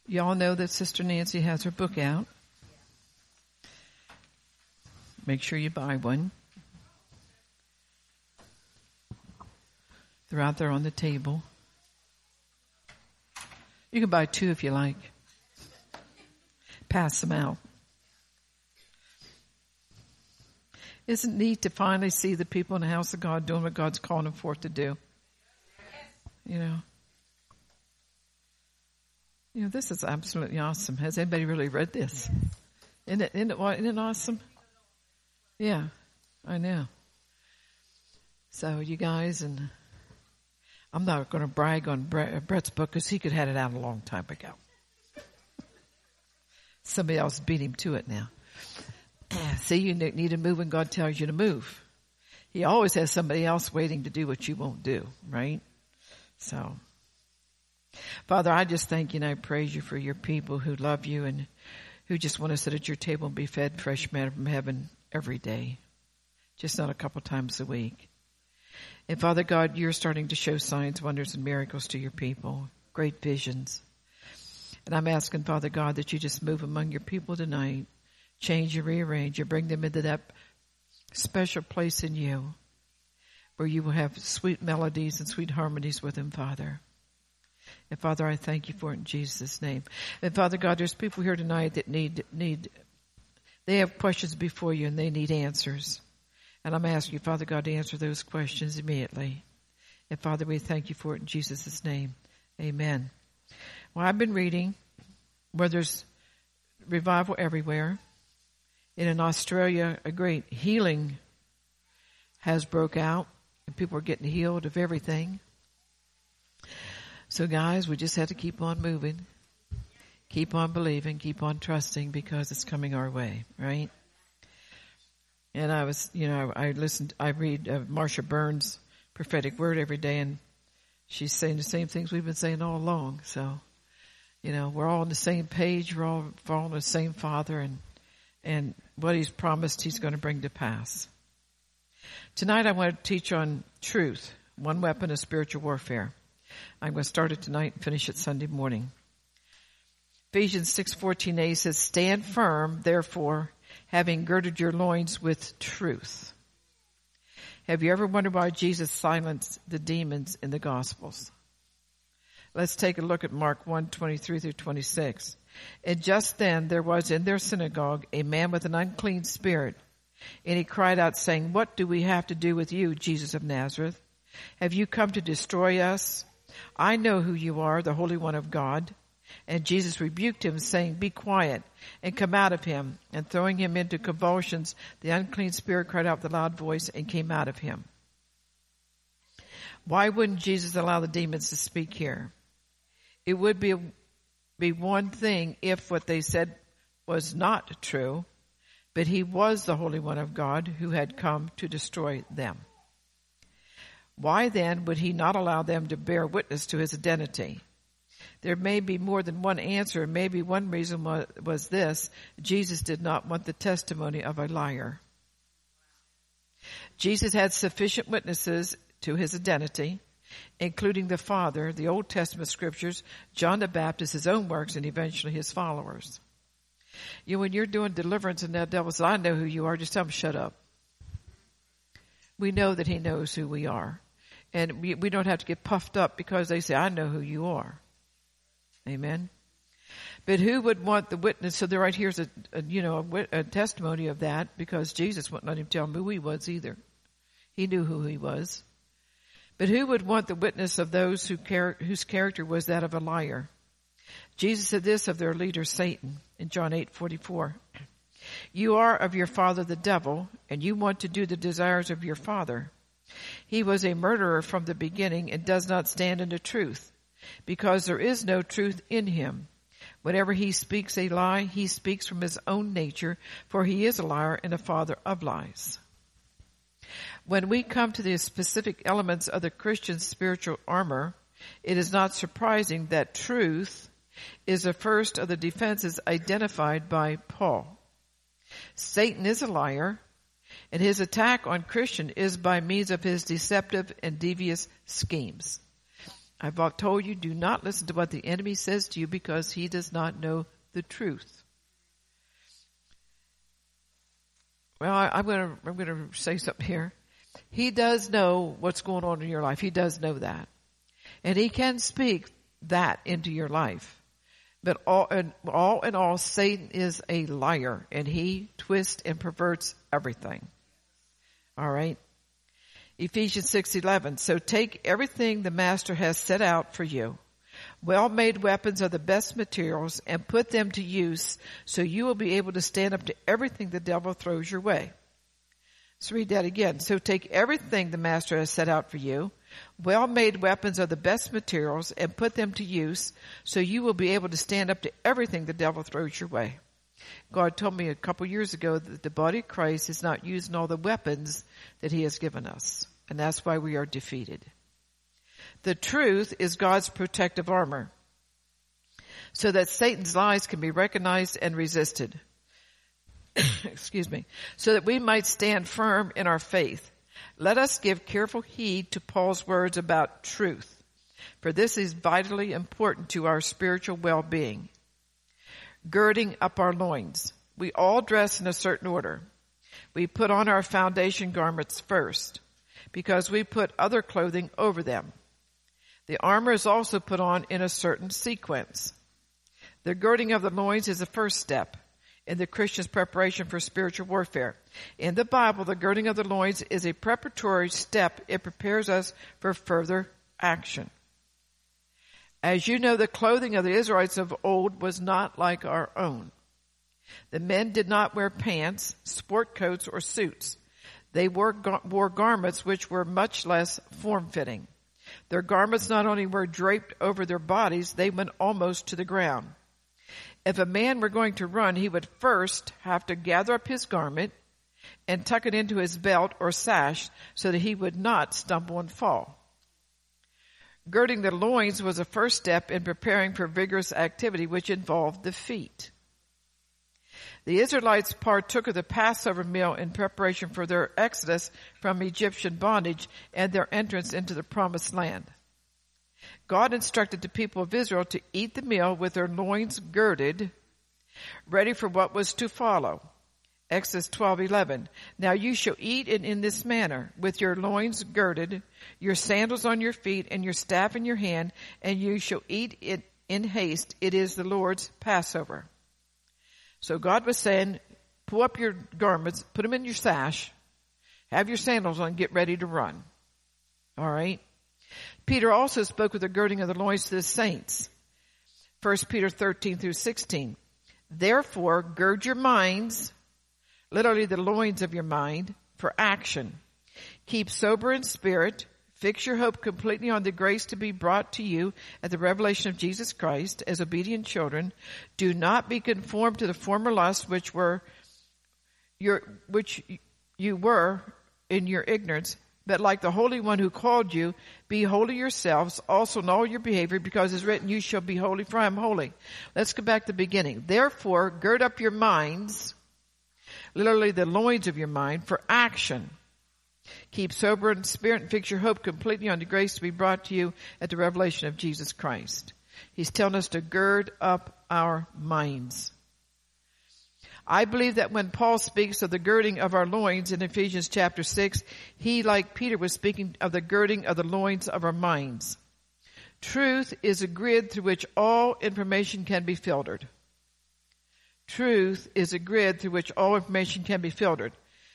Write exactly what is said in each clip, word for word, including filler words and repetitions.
Y'all know that Sister Nancy has her book out. Make sure you buy one. They're out there on the table. You can buy two if you like. Pass them out. Isn't it neat to finally see the people in the house of God doing what God's calling them forth to do? You know. You know, this is absolutely awesome. Has anybody really read this? Isn't it, isn't it, isn't it awesome? Yeah, I know. So you guys, and I'm not going to brag on Brett's book because he could have had it out a long time ago. Somebody else beat him to it now. See, you need to move when God tells you to move. He always has somebody else waiting to do what you won't do, right? So, Father, I just thank you and I praise you for your people who love you and who just want to sit at your table and be fed fresh manna from heaven every day, just not a couple times a week. And Father God, you're starting to show signs, wonders, and miracles to your people, great visions. And I'm asking, Father God, that you just move among your people tonight, change and rearrange, and bring them into that special place in you where you will have sweet melodies and sweet harmonies with them, Father. And Father, I thank you for it in Jesus' name. And Father God, there's people here tonight that need, need, they have questions before you and they need answers. And I'm asking you, Father God, to answer those questions immediately. And Father, we thank you for it in Jesus' name. Amen. Well, I've been reading where there's revival everywhere. And in Australia, a great healing has broke out. And people are getting healed of everything. So guys, we just have to keep on moving. Keep on believing. Keep on trusting because it's coming our way, right? And I was, you know, I listened, I read uh, Marsha Burns' prophetic word every day, and she's saying the same things we've been saying all along. So, you know, we're all on the same page. We're all following the same Father, and and what He's promised, He's going to bring to pass. Tonight, I want to teach on truth, one weapon of spiritual warfare. I'm going to start it tonight and finish it Sunday morning. Ephesians six fourteen a says, "Stand firm, therefore, having girded your loins with truth." Have you ever wondered why Jesus silenced the demons in the Gospels? Let's take a look at Mark one twenty-three through twenty-six. "And just then there was in their synagogue a man with an unclean spirit, and he cried out, saying, 'What do we have to do with you, Jesus of Nazareth? Have you come to destroy us? I know who you are, the Holy One of God.' And Jesus rebuked him, saying, 'Be quiet, and come out of him.' And throwing him into convulsions, the unclean spirit cried out with a loud voice and came out of him." Why wouldn't Jesus allow the demons to speak here? It would be, be one thing if what they said was not true, but he was the Holy One of God who had come to destroy them. Why then would he not allow them to bear witness to his identity? There may be more than one answer. Maybe one reason was, was this: Jesus did not want the testimony of a liar. Jesus had sufficient witnesses to his identity, including the Father, the Old Testament scriptures, John the Baptist, his own works, and eventually his followers. You know, when you're doing deliverance and that devil says, "I know who you are," just tell him, "Shut up." We know that he knows who we are. And we, we don't have to get puffed up because they say, "I know who you are." Amen. But who would want the witness? So there right here's a, a you know a, a testimony of that, because Jesus wouldn't let him tell him who he was either. He knew who he was. But who would want the witness of those who char- whose character was that of a liar? Jesus said this of their leader Satan in John eight forty-four. "You are of your father the devil, and you want to do the desires of your father. He was a murderer from the beginning and does not stand in the truth, because there is no truth in him. Whenever he speaks a lie, he speaks from his own nature, for he is a liar and a father of lies." When we come to the specific elements of the Christian spiritual armor, it is not surprising that truth is the first of the defenses identified by Paul. Satan is a liar, and his attack on Christian is by means of his deceptive and devious schemes. I've told you, do not listen to what the enemy says to you because he does not know the truth. Well, I, I'm going to, I'm going to say something here. He does know what's going on in your life. He does know that. And he can speak that into your life. But all in all, in all, Satan is a liar, and he twists and perverts everything. All right. Ephesians six eleven. So take everything the master has set out for you. Well-made weapons are the best materials, and put them to use so you will be able to stand up to everything the devil throws your way. Let's read that again. So take everything the master has set out for you. Well-made weapons are the best materials, and put them to use so you will be able to stand up to everything the devil throws your way. God told me a couple years ago that the body of Christ is not using all the weapons that he has given us, and that's why we are defeated. The truth is God's protective armor, so that Satan's lies can be recognized and resisted. Excuse me. So that we might stand firm in our faith. Let us give careful heed to Paul's words about truth, for this is vitally important to our spiritual well-being. Girding up our loins. We all dress in a certain order. We put on our foundation garments first, because we put other clothing over them. The armor is also put on in a certain sequence. The girding of the loins is the first step in the Christian's preparation for spiritual warfare. In the Bible, the girding of the loins is a preparatory step. It prepares us for further action. As you know, the clothing of the Israelites of old was not like our own. The men did not wear pants, sport coats, or suits. They wore, wore garments which were much less form-fitting. Their garments not only were draped over their bodies, they went almost to the ground. If a man were going to run, he would first have to gather up his garment and tuck it into his belt or sash so that he would not stumble and fall. Girding the loins was the first step in preparing for vigorous activity, which involved the feet. The Israelites partook of the Passover meal in preparation for their exodus from Egyptian bondage and their entrance into the promised land. God instructed the people of Israel to eat the meal with their loins girded, ready for what was to follow. Exodus twelve eleven. Now you shall eat it in this manner, with your loins girded, your sandals on your feet, and your staff in your hand, and you shall eat it in haste. It is the Lord's Passover. So God was saying, pull up your garments, put them in your sash, have your sandals on, get ready to run. All right. Peter also spoke with the girding of the loins to the saints. First Peter thirteen through sixteen. Therefore, gird your minds, literally the loins of your mind, for action. Keep sober in spirit. Fix your hope completely on the grace to be brought to you at the revelation of Jesus Christ as obedient children. Do not be conformed to the former lusts which were your, which you were in your ignorance, but like the Holy One who called you, be holy yourselves also in all your behavior, because it's written, you shall be holy, for I am holy. Let's go back to the beginning. Therefore, gird up your minds, literally the loins of your mind, for action. Keep sober in spirit and fix your hope completely on the grace to be brought to you at the revelation of Jesus Christ. He's telling us to gird up our minds. I believe that when Paul speaks of the girding of our loins in Ephesians chapter six, he, like Peter, was speaking of the girding of the loins of our minds. Truth is a grid through which all information can be filtered. Truth is a grid through which all information can be filtered.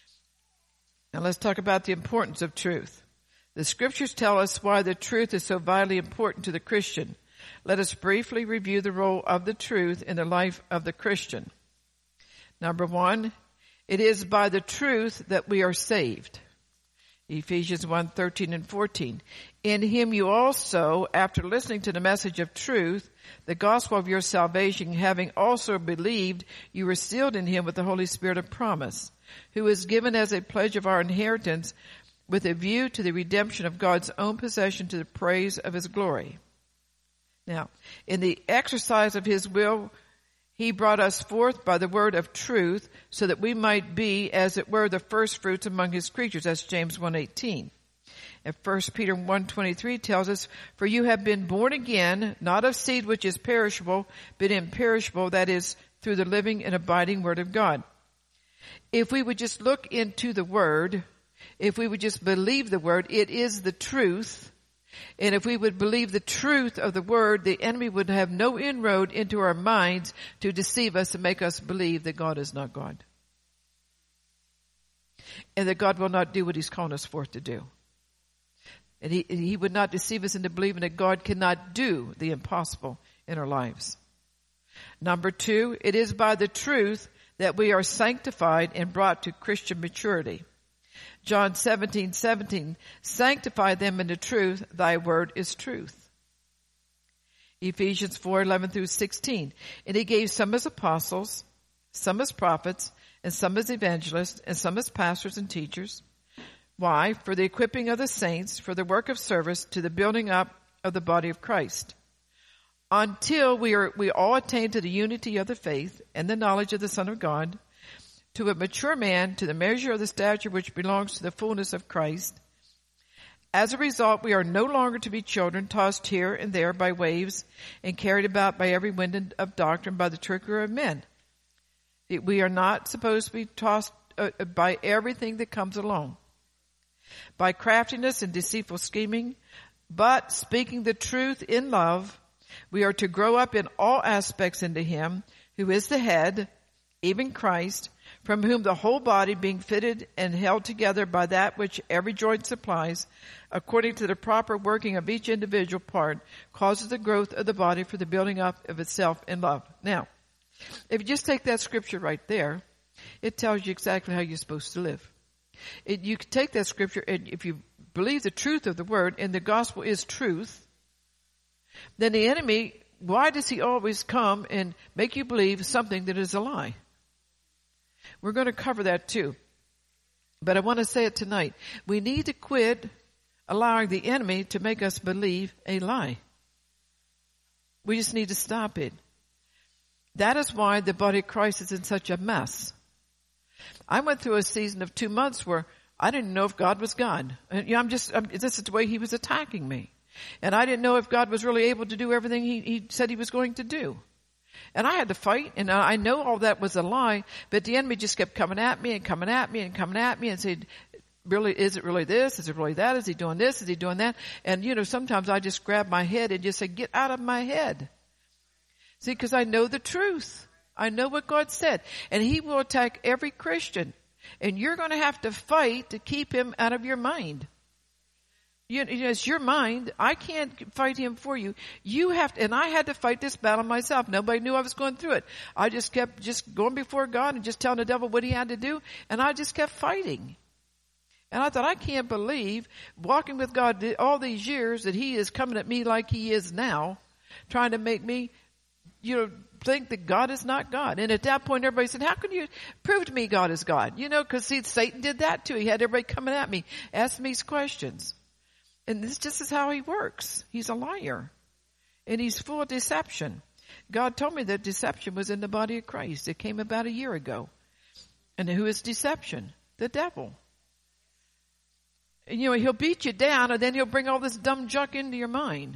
Now let's talk about the importance of truth. The scriptures tell us why the truth is so vitally important to the Christian. Let us briefly review the role of the truth in the life of the Christian. Number one, it is by the truth that we are saved. Ephesians one, thirteen and fourteen. In him you also, after listening to the message of truth, the gospel of your salvation, having also believed, you were sealed in him with the Holy Spirit of promise, who is given as a pledge of our inheritance with a view to the redemption of God's own possession to the praise of his glory. Now, in the exercise of his will, he brought us forth by the word of truth so that we might be, as it were, the first fruits among his creatures. That's James one eighteen. And First Peter one twenty-three tells us, for you have been born again, not of seed which is perishable, but imperishable, that is, through the living and abiding word of God. If we would just look into the word, if we would just believe the word, it is the truth. And if we would believe the truth of the word, the enemy would have no inroad into our minds to deceive us and make us believe that God is not God. And that God will not do what he's calling us forth to do. And he, he would not deceive us into believing that God cannot do the impossible in our lives. Number two, it is by the truth that we are sanctified and brought to Christian maturity. John seventeen seventeen, sanctify them in the truth, thy word is truth. Ephesians four eleven through sixteen, and he gave some as apostles, some as prophets, and some as evangelists, and some as pastors and teachers. Why? For the equipping of the saints, for the work of service, to the building up of the body of Christ, until we are we all attain to the unity of the faith and the knowledge of the Son of God, to a mature man, to the measure of the stature which belongs to the fullness of Christ. As a result, we are no longer to be children, tossed here and there by waves and carried about by every wind of doctrine, by the trickery of men. We are not supposed to be tossed uh, by everything that comes along, by craftiness and deceitful scheming, but speaking the truth in love, we are to grow up in all aspects into him who is the head, even Christ, from whom the whole body, being fitted and held together by that which every joint supplies, according to the proper working of each individual part, causes the growth of the body for the building up of itself in love. Now, if you just take that scripture right there, it tells you exactly how you're supposed to live. It, you can take that scripture, and if you believe the truth of the word, and the gospel is truth, then the enemy, why does he always come and make you believe something that is a lie? We're going to cover that too. But I want to say it tonight. We need to quit allowing the enemy to make us believe a lie. We just need to stop it. That is why the body of Christ is in such a mess. I went through a season of two months where I didn't know if God was God. And, you know, I'm just, I'm, this is the way he was attacking me. And I didn't know if God was really able to do everything he, he said he was going to do. And I had to fight, and I know all that was a lie, but the enemy just kept coming at me and coming at me and coming at me and said, really, is it really this? Is it really that? Is he doing this? Is he doing that? And, you know, sometimes I just grab my head and just say, get out of my head. See, because I know the truth. I know what God said. And he will attack every Christian. And you're going to have to fight to keep him out of your mind. You, it's your mind. I can't fight him for you. You have to, and I had to fight this battle myself. Nobody knew I was going through it. I just kept just going before God and just telling the devil what he had to do. And I just kept fighting. And I thought, I can't believe walking with God all these years that he is coming at me like he is now, trying to make me, you know, think that God is not God. And at that point, everybody said, how can you prove to me God is God? You know, because see, Satan did that too. He had everybody coming at me, asking me these questions. And this just is how he works. He's a liar. And he's full of deception. God told me that deception was in the body of Christ. It came about a year ago. And who is deception? The devil. And you know, he'll beat you down and then he'll bring all this dumb junk into your mind.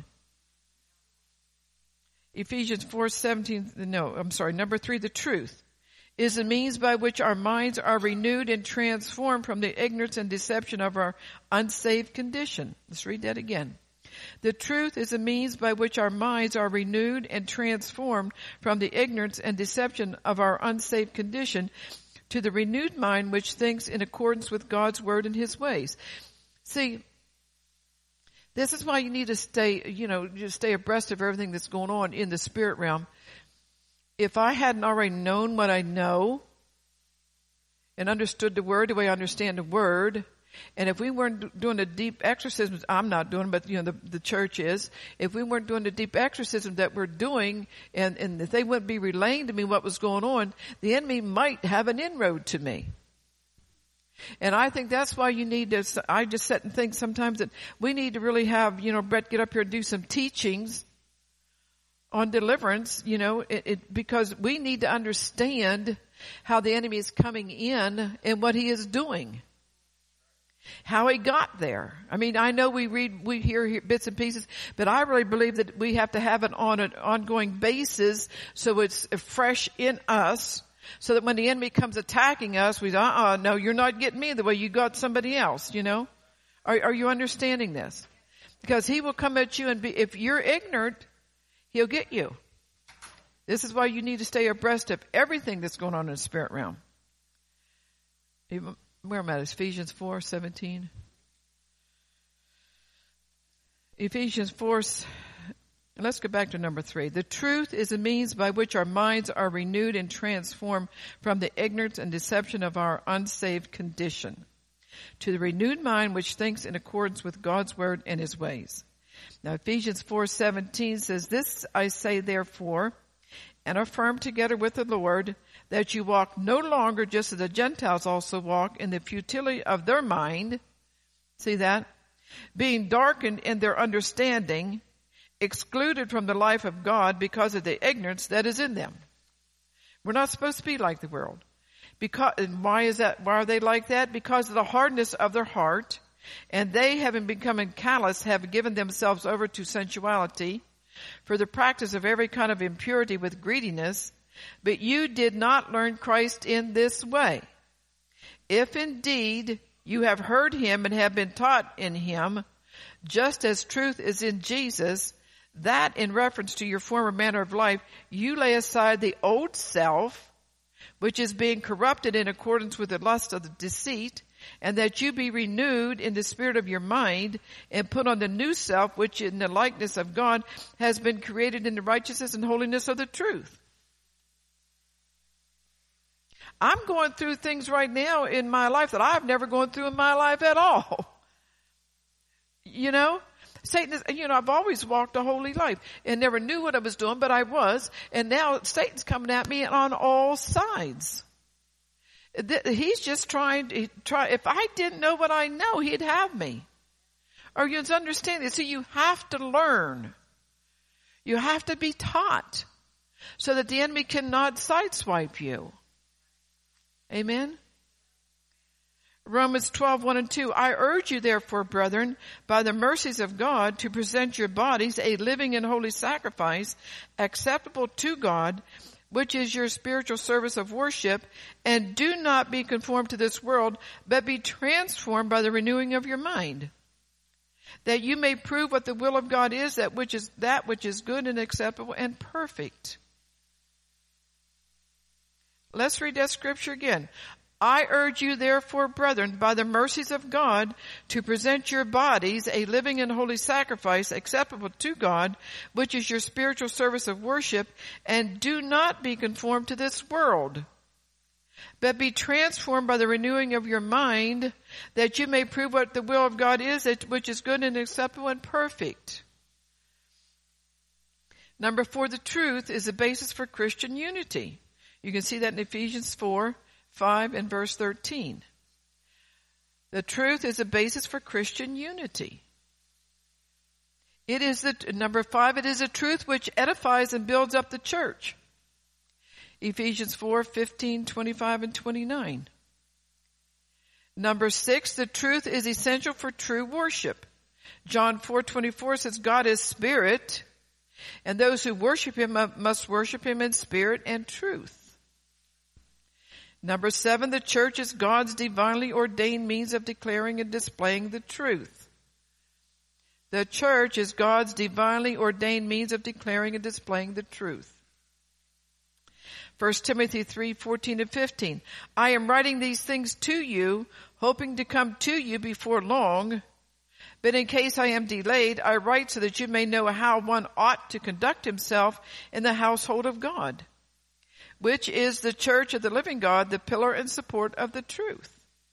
Ephesians four seventeen, no, I'm sorry, number three, the truth is the means by which our minds are renewed and transformed from the ignorance and deception of our unsaved condition. Let's read that again. The truth is the means by which our minds are renewed and transformed from the ignorance and deception of our unsaved condition to the renewed mind which thinks in accordance with God's word and his ways. See, this is why you need to stay, you know, just stay abreast of everything that's going on in the spirit realm. If I hadn't already known what I know and understood the word the way I understand the word, and if we weren't doing the deep exorcisms, I'm not doing, but you know, the, the church is, if we weren't doing the deep exorcism that we're doing, and, and if they wouldn't be relaying to me what was going on, the enemy might have an inroad to me. And I think that's why you need to, I just sit and think sometimes that we need to really have, you know, Brett get up here and do some teachings on deliverance, you know, it, it, because we need to understand how the enemy is coming in and what he is doing. How he got there. I mean, I know we read, we hear, hear bits and pieces, but I really believe that we have to have it on an ongoing basis so it's fresh in us, so that when the enemy comes attacking us, we say, uh-uh, no, you're not getting me the way you got somebody else, you know? Are, are you understanding this? Because he will come at you and be, if you're ignorant, he'll get you. This is why you need to stay abreast of everything that's going on in the spirit realm. Even, where am I? Ephesians four seventeen. Ephesians four, let's go back to number three. The truth is a means by which our minds are renewed and transformed from the ignorance and deception of our unsaved condition to the renewed mind which thinks in accordance with God's word and his ways. Now Ephesians four seventeen says, this I say therefore, and affirm together with the Lord, that you walk no longer just as the Gentiles also walk in the futility of their mind. See that? Being darkened in their understanding, excluded from the life of God because of the ignorance that is in them. We're not supposed to be like the world. Because, and why is that? Why are they like that? Because of the hardness of their heart, and they, having become callous, have given themselves over to sensuality, for the practice of every kind of impurity with greediness. But you did not learn Christ in this way. If indeed you have heard him and have been taught in him, just as truth is in Jesus, that in reference to your former manner of life, you lay aside the old self, which is being corrupted in accordance with the lust of the deceit, and that you be renewed in the spirit of your mind, and put on the new self, which in the likeness of God has been created in the righteousness and holiness of the truth. I'm going through things right now in my life that I've never gone through in my life at all. You know? Satan is, you know, I've always walked a holy life and never knew what I was doing, but I was. And now Satan's coming at me on all sides. He's just trying to try. If I didn't know what I know, he'd have me. Are you understanding? So you have to learn. You have to be taught so that the enemy cannot sideswipe you. Amen. Romans twelve, one and two. I urge you therefore, brethren, by the mercies of God, to present your bodies a living and holy sacrifice, acceptable to God, which is your spiritual service of worship, and do not be conformed to this world, but be transformed by the renewing of your mind, that you may prove what the will of God is, that which is that which is good and acceptable and perfect. Let's read that scripture again. I urge you therefore, brethren, by the mercies of God, to present your bodies a living and holy sacrifice acceptable to God, which is your spiritual service of worship, and do not be conformed to this world, but be transformed by the renewing of your mind, that you may prove what the will of God is, which is good and acceptable and perfect. Number four, the truth is the basis for Christian unity. You can see that in Ephesians four, five and verse thirteen. The truth is a basis for Christian unity. It is the, number five, it is a truth which edifies and builds up the church. Ephesians four, fifteen, twenty-five and twenty-nine. Number six, the truth is essential for true worship. John four, twenty-four says God is spirit, and those who worship him must worship him in spirit and truth. Number seven, the church is God's divinely ordained means of declaring and displaying the truth. The church is God's divinely ordained means of declaring and displaying the truth. First Timothy three, fourteen and fifteen. I am writing these things to you, hoping to come to you before long. But in case I am delayed, I write so that you may know how one ought to conduct himself in the household of God, which is the church of the living God, the pillar and support of the truth.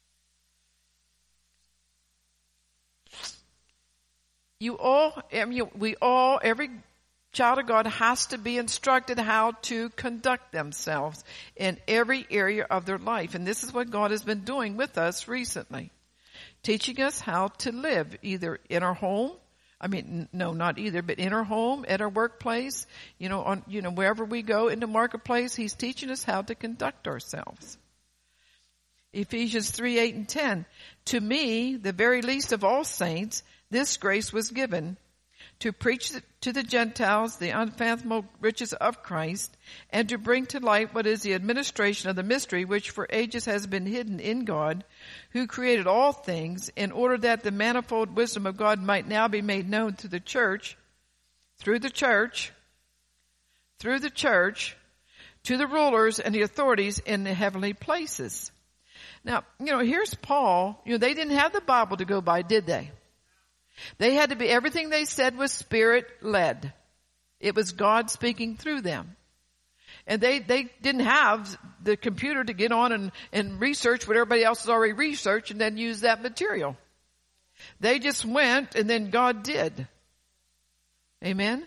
You all, I mean, we all, every child of God has to be instructed how to conduct themselves in every area of their life. And this is what God has been doing with us recently. Teaching us how to live either in our home, I mean, no, not either, but in our home, at our workplace, you know, on, you know, wherever we go in the marketplace, he's teaching us how to conduct ourselves. Ephesians three, eight and ten. To me, the very least of all saints, this grace was given, to preach to the Gentiles the unfathomable riches of Christ, and to bring to light what is the administration of the mystery which for ages has been hidden in God, who created all things, in order that the manifold wisdom of God might now be made known to the church, through the church, through the church, to the rulers and the authorities in the heavenly places. Now, you know, here's Paul. You know, they didn't have the Bible to go by, did they? They had to be, everything they said was Spirit-led. It was God speaking through them. And they, they didn't have the computer to get on and, and research what everybody else has already researched and then use that material. They just went and then God did. Amen?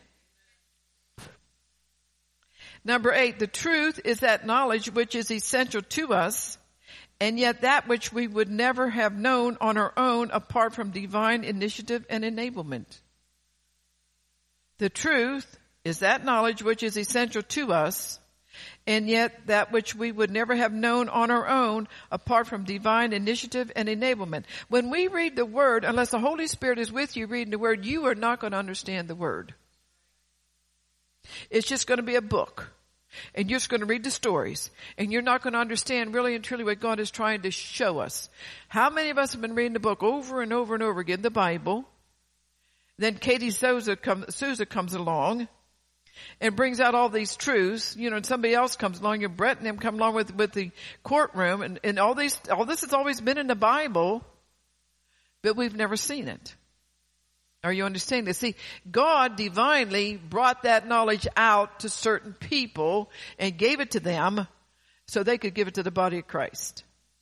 Number eight, the truth is that knowledge which is essential to us, and yet that which we would never have known on our own apart from divine initiative and enablement. The truth is that knowledge which is essential to us, and yet that which we would never have known on our own apart from divine initiative and enablement. When we read the Word, unless the Holy Spirit is with you reading the Word, you are not going to understand the Word. It's just going to be a book. And you're just going to read the stories. And you're not going to understand really and truly what God is trying to show us. How many of us have been reading the book over and over and over again, the Bible? Then Katie Souza, come, Souza comes along and brings out all these truths. You know, and somebody else comes along, and Brett and them come along with, with the courtroom. And, and all these, all this has always been in the Bible, but we've never seen it. Are you understanding this? See, God divinely brought that knowledge out to certain people and gave it to them so they could give it to the body of Christ.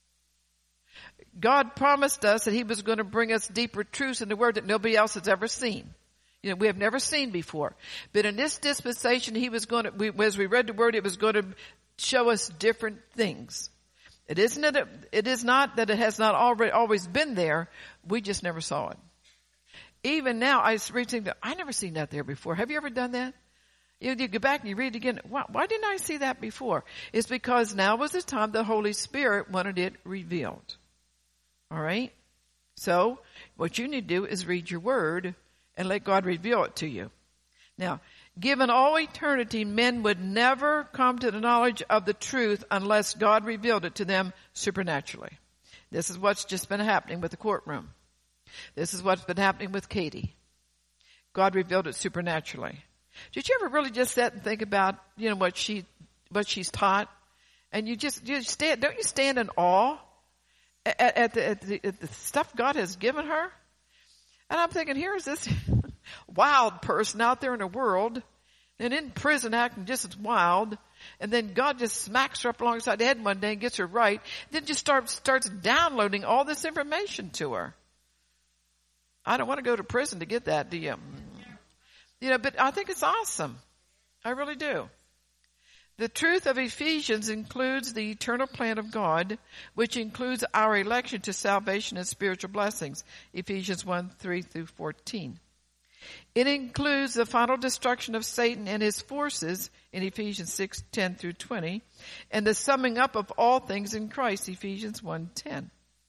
God promised us that He was going to bring us deeper truths in the Word that nobody else has ever seen. You know, we have never seen before. But in this dispensation, He was going to, we, as we read the Word, it was going to show us different things. It isn't that it, it is not that it has not already always been there. We just never saw it. Even now, I read things that I never seen that there before. Have you ever done that? You, you go back and you read it again. Why, why didn't I see that before? It's because now was the time the Holy Spirit wanted it revealed. All right? So, what you need to do is read your Word and let God reveal it to you. Now, given all eternity, men would never come to the knowledge of the truth unless God revealed it to them supernaturally. This is what's just been happening with the courtroom. This is what's been happening with Katie. God revealed it supernaturally. Did you ever really just sit and think about, you know, what she, what she's taught? And you just, you stand, don't you stand in awe at, at, the, at, the, at the stuff God has given her? And I'm thinking, here's this wild person out there in the world and in prison acting just as wild. And then God just smacks her up alongside the head one day and gets her right. Then just starts, starts downloading all this information to her. I don't want to go to prison to get that, do you? You know, but I think it's awesome. I really do. The truth of Ephesians includes the eternal plan of God, which includes our election to salvation and spiritual blessings. Ephesians one, three through fourteen. It includes the final destruction of Satan and his forces in Ephesians six, ten through twenty, and the summing up of all things in Christ, Ephesians one, ten.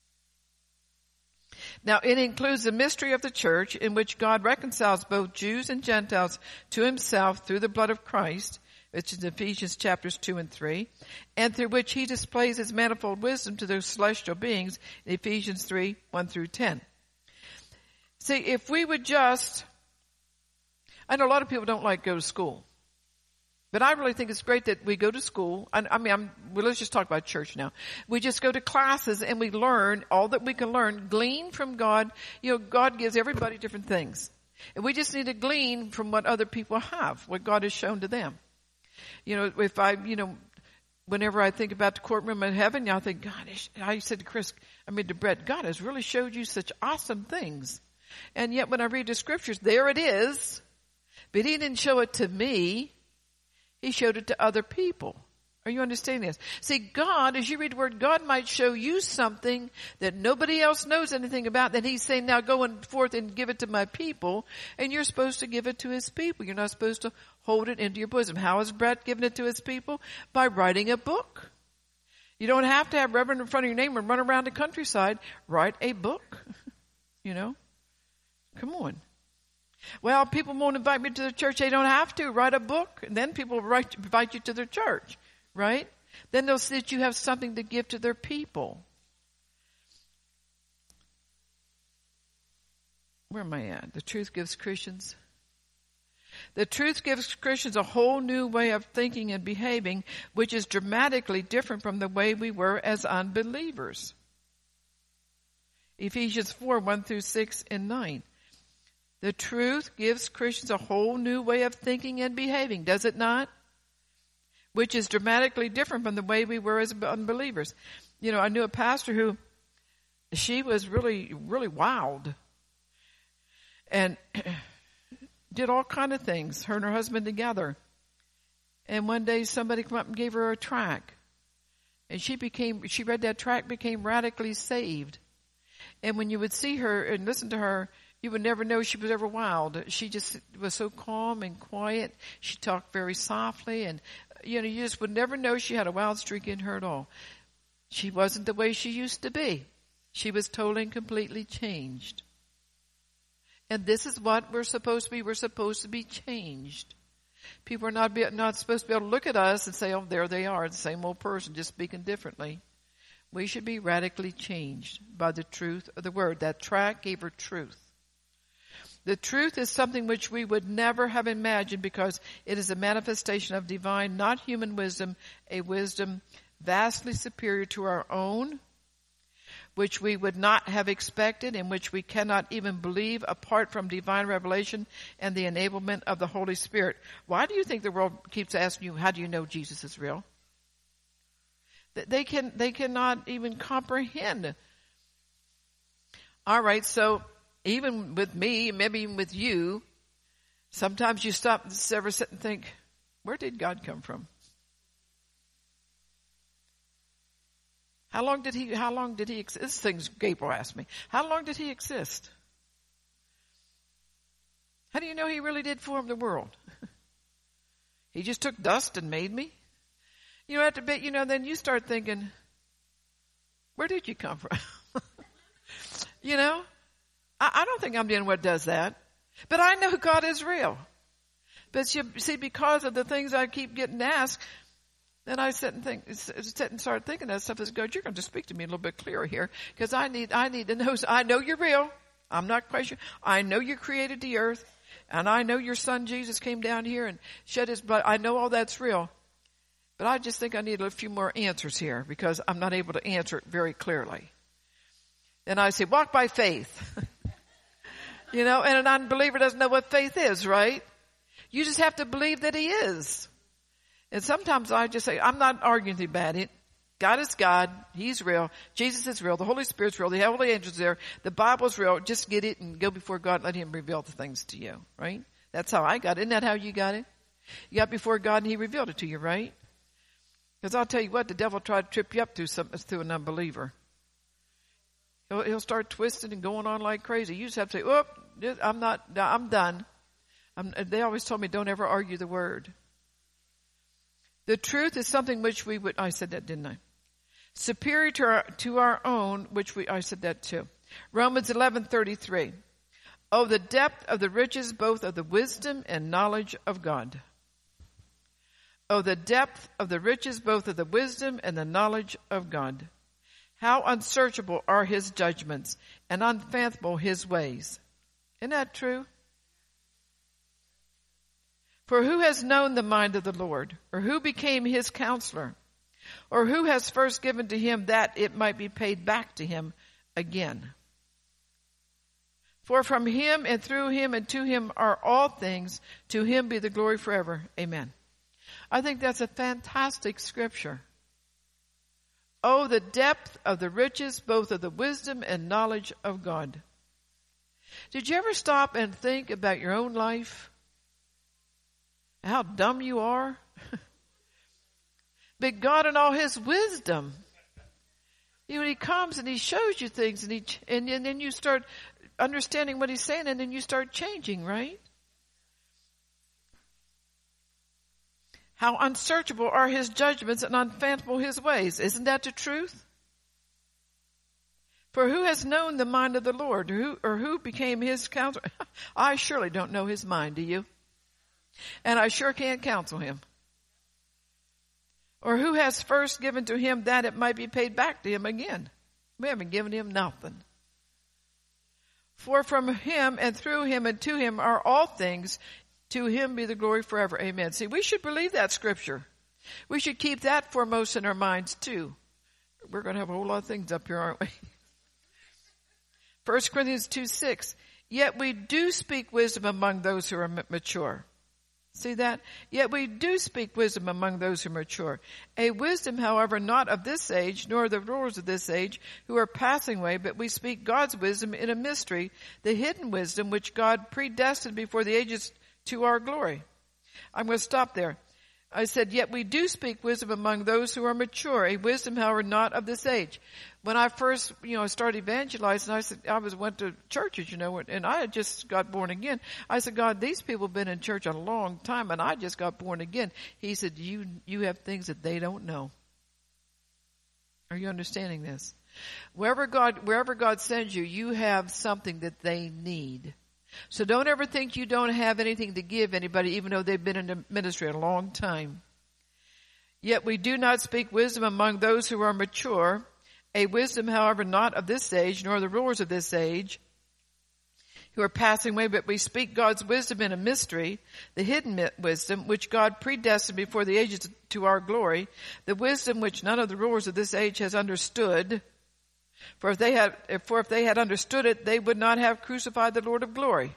Now, it includes the mystery of the church in which God reconciles both Jews and Gentiles to Himself through the blood of Christ, which is Ephesians chapters two and three, and through which He displays His manifold wisdom to those celestial beings in Ephesians three, one through ten. See, if we would just, I know a lot of people don't like to go to school. But I really think it's great that we go to school. I, I mean, I'm, well, let's just talk about church now. We just go to classes and we learn all that we can learn, glean from God. You know, God gives everybody different things. And we just need to glean from what other people have, what God has shown to them. You know, if I, you know, whenever I think about the courtroom in heaven, I think, God, I said to Chris, I mean to Brett, God has really showed you such awesome things. And yet when I read the scriptures, there it is. But He didn't show it to me. He showed it to other people. Are you understanding this? See, God, as you read the Word, God might show you something that nobody else knows anything about. Then He's saying, now go forth and give it to my people. And you're supposed to give it to His people. You're not supposed to hold it into your bosom. How has Brett given it to his people? By writing a book. You don't have to have Reverend in front of your name and run around the countryside. Write a book. You know? Come on. Well, people won't invite me to the church. They don't have to. Write a book, and then people will write, invite you to their church, right? Then they'll see that you have something to give to their people. Where am I at? The truth gives Christians. The truth gives Christians a whole new way of thinking and behaving, which is dramatically different from the way we were as unbelievers. Ephesians four, one through six and nine. The truth gives Christians a whole new way of thinking and behaving, does it not? Which is dramatically different from the way we were as unbelievers. You know, I knew a pastor who, she was really, really wild. And did all kind of things, her and her husband together. And one day somebody came up and gave her a tract. And she became, she read that tract, became radically saved. And when you would see her and listen to her, you would never know she was ever wild. She just was so calm and quiet. She talked very softly, and you know, you just would never know she had a wild streak in her at all. She wasn't the way she used to be. She was totally and completely changed. And this is what we're supposed to be. We're supposed to be changed. People are not be, not supposed to be able to look at us and say, oh, there they are, the same old person, just speaking differently. We should be radically changed by the truth of the word. That tract gave her truth. The truth is something which we would never have imagined because it is a manifestation of divine, not human wisdom, a wisdom vastly superior to our own, which we would not have expected, and which we cannot even believe apart from divine revelation and the enablement of the Holy Spirit. Why do you think the world keeps asking you, how do you know Jesus is real? They can, they cannot even comprehend. All right, so even with me, maybe even with you, sometimes you stop and ever sit and think, where did God come from? How long did he, how long did he exist? This thing's Gabriel asked me. How long did he exist? How do you know he really did form the world? He just took dust and made me? You know, after a bit, you know, then you start thinking, where did you come from? You know, I, I don't think I'm the only one that does that. But I know God is real. But you see, because of the things I keep getting asked, then I sit and think, sit and start thinking that stuff is good. You're going to speak to me a little bit clearer here, because I need, I need to know. I know you're real. I'm not questioning. I know you created the earth, and I know your son Jesus came down here and shed his blood. I know all that's real, but I just think I need a few more answers here because I'm not able to answer it very clearly. Then I say, walk by faith. You know, and an unbeliever doesn't know what faith is, right? You just have to believe that he is. And sometimes I just say, I'm not arguing about it. God is God. He's real. Jesus is real. The Holy Spirit's real. The Holy Angels are there. The Bible's real. Just get it and go before God and let him reveal the things to you, right? That's how I got it. Isn't that how you got it? You got before God and he revealed it to you, right? Because I'll tell you what, the devil tried to trip you up through, some, through an unbeliever. He'll, he'll start twisting and going on like crazy. You just have to say, oh, I'm not, I'm done. I'm, they always told me, don't ever argue the word. The truth is something which we would, I said that, didn't I? Superior to our, to our own, which we, I said that too. Romans eleven thirty-three. Oh, the depth of the riches, both of the wisdom and knowledge of God. Oh, the depth of the riches, both of the wisdom and the knowledge of God. How unsearchable are his judgments and unfathomable his ways. Isn't that true? For who has known the mind of the Lord? Or who became his counselor? Or who has first given to him that it might be paid back to him again? For from him and through him and to him are all things. To him be the glory forever. Amen. I think that's a fantastic scripture. Oh, the depth of the riches, both of the wisdom and knowledge of God. Did you ever stop and think about your own life? How dumb you are? But God in all his wisdom, you know, he comes and he shows you things, and he and, and then you start understanding what he's saying, and then you start changing, right? How unsearchable are his judgments and unfathomable his ways. Isn't that the truth? For who has known the mind of the Lord, or who, or who became his counselor? I surely don't know his mind, do you? And I sure can't counsel him. Or who has first given to him that it might be paid back to him again? We haven't given him nothing. For from him and through him and to him are all things. To him be the glory forever. Amen. See, we should believe that scripture. We should keep that foremost in our minds too. We're going to have a whole lot of things up here, aren't we? First Corinthians two six. Yet we do speak wisdom among those who are mature. See that? Yet we do speak wisdom among those who are mature. A wisdom, however, not of this age, nor the rulers of this age, who are passing away, but we speak God's wisdom in a mystery, the hidden wisdom which God predestined before the ages to our glory. I'm going to stop there. I said, yet we do speak wisdom among those who are mature, a wisdom, however, not of this age. When I first, you know, started evangelizing, I said, I was, went to churches, you know, and I had just got born again. I said, God, these people have been in church a long time and I just got born again. He said, you, you have things that they don't know. Are you understanding this? Wherever God, wherever God sends you, you have something that they need. So don't ever think you don't have anything to give anybody, even though they've been in the ministry a long time. Yet we do not speak wisdom among those who are mature, a wisdom, however, not of this age, nor the rulers of this age, who are passing away, but we speak God's wisdom in a mystery, the hidden wisdom, which God predestined before the ages to our glory, the wisdom which none of the rulers of this age has understood. For if they had, for if they had understood it, they would not have crucified the Lord of glory.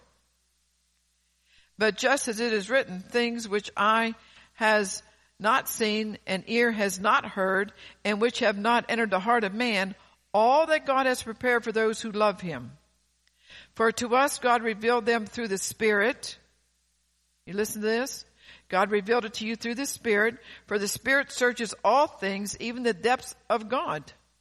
But just as it is written, things which eye has not seen and ear has not heard, and which have not entered the heart of man, all that God has prepared for those who love him. For to us God revealed them through the Spirit. You listen to this? God revealed it to you through the Spirit, for the Spirit searches all things, even the depths of God.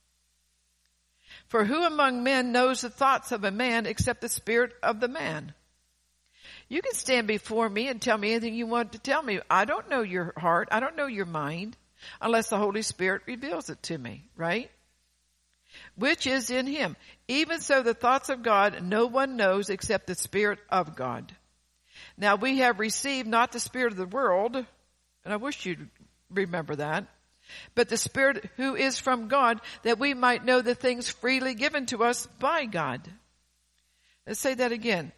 For who among men knows the thoughts of a man except the spirit of the man? You can stand before me and tell me anything you want to tell me. I don't know your heart. I don't know your mind unless the Holy Spirit reveals it to me, right? Which is in him. Even so, the thoughts of God no one knows except the Spirit of God. Now we have received not the spirit of the world, and I wish you'd remember that, but the Spirit who is from God, that we might know the things freely given to us by God. Let's say that again.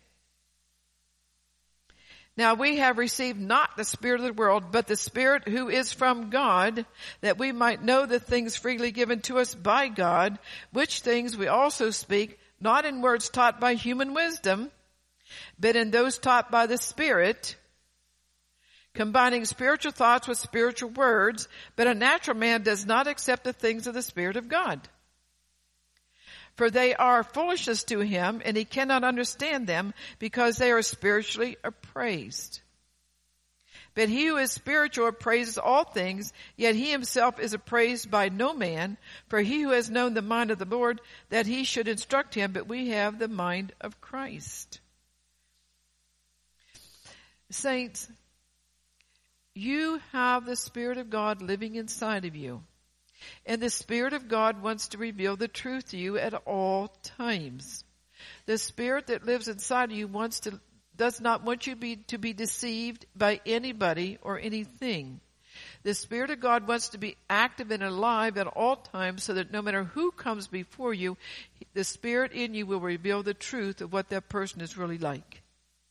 Now we have received not the spirit of the world, but the Spirit who is from God, that we might know the things freely given to us by God, which things we also speak, not in words taught by human wisdom, but in those taught by the Spirit, combining spiritual thoughts with spiritual words, but a natural man does not accept the things of the Spirit of God. For they are foolishness to him, and he cannot understand them, because they are spiritually appraised. But he who is spiritual appraises all things, yet he himself is appraised by no man. For he who has known the mind of the Lord, that he should instruct him, but we have the mind of Christ. Saints, you have the Spirit of God living inside of you. And the Spirit of God wants to reveal the truth to you at all times. The Spirit that lives inside of you wants to, does not want you be, to be deceived by anybody or anything. The Spirit of God wants to be active and alive at all times, so that no matter who comes before you, the Spirit in you will reveal the truth of what that person is really like.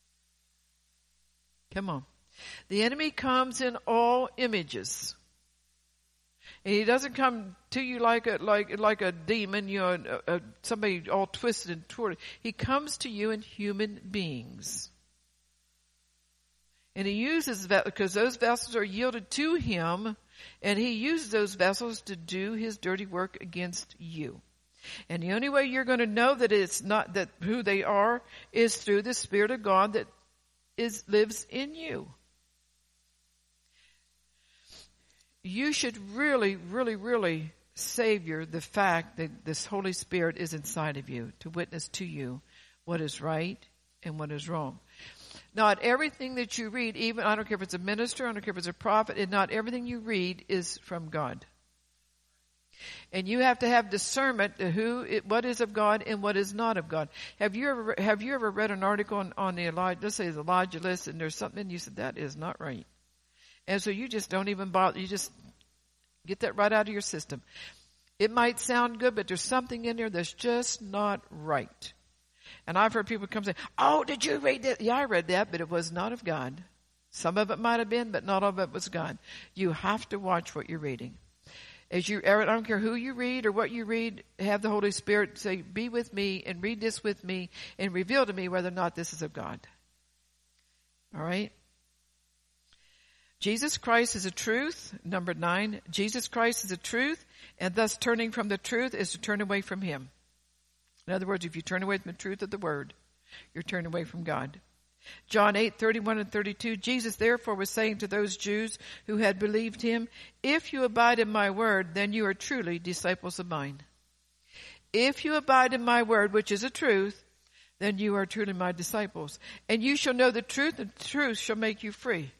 Come on. The enemy comes in all images. And he doesn't come to you like a, like, like a demon, you know, a, a, somebody all twisted and torn. He comes to you in human beings. And he uses that because those vessels are yielded to him, and he uses those vessels to do his dirty work against you. And the only way you're going to know that it's not that who they are is through the Spirit of God that is lives in you. You should really, really, really savor the fact that this Holy Spirit is inside of you to witness to you what is right and what is wrong. Not everything that you read, even, I don't care if it's a minister, I don't care if it's a prophet, and not everything you read is from God. And you have to have discernment to who, it, what is of God and what is not of God. Have you ever, have you ever read an article on, on the Elijah, let's say the Elijah list, and there's something and you said, that is not right. And so you just don't even bother, you just get that right out of your system. It might sound good, but there's something in there that's just not right. And I've heard people come say, oh, did you read that? Yeah, I read that, but it was not of God. Some of it might have been, but not all of it was God. You have to watch what you're reading. As you, I don't care who you read or what you read, have the Holy Spirit say, be with me and read this with me and reveal to me whether or not this is of God. All right? Jesus Christ is a truth. Number nine, Jesus Christ is a truth, and thus turning from the truth is to turn away from him. In other words, if you turn away from the truth of the word, you're turning away from God. John eight, thirty-one and thirty-two, Jesus therefore was saying to those Jews who had believed him, if you abide in my word, then you are truly disciples of mine. If you abide in my word, which is a truth, then you are truly my disciples. And you shall know the truth, and the truth shall make you free.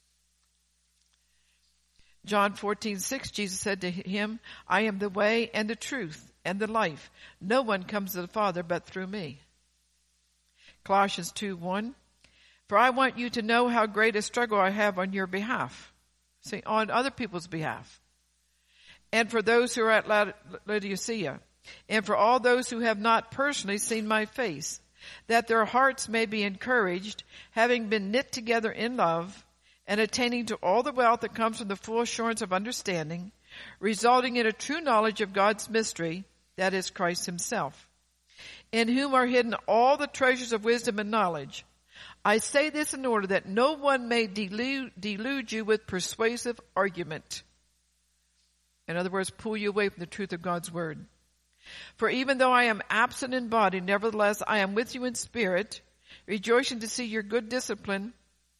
John fourteen, six, Jesus said to him, I am the way and the truth and the life. No one comes to the Father but through me. Colossians two, one, for I want you to know how great a struggle I have on your behalf. See, on other people's behalf. And for those who are at Laodicea. And for all those who have not personally seen my face. That their hearts may be encouraged, having been knit together in love, and attaining to all the wealth that comes from the full assurance of understanding, resulting in a true knowledge of God's mystery, that is Christ himself, in whom are hidden all the treasures of wisdom and knowledge. I say this in order that no one may delude, delude you with persuasive argument. In other words, pull you away from the truth of God's word. For even though I am absent in body, nevertheless I am with you in spirit, rejoicing to see your good discipline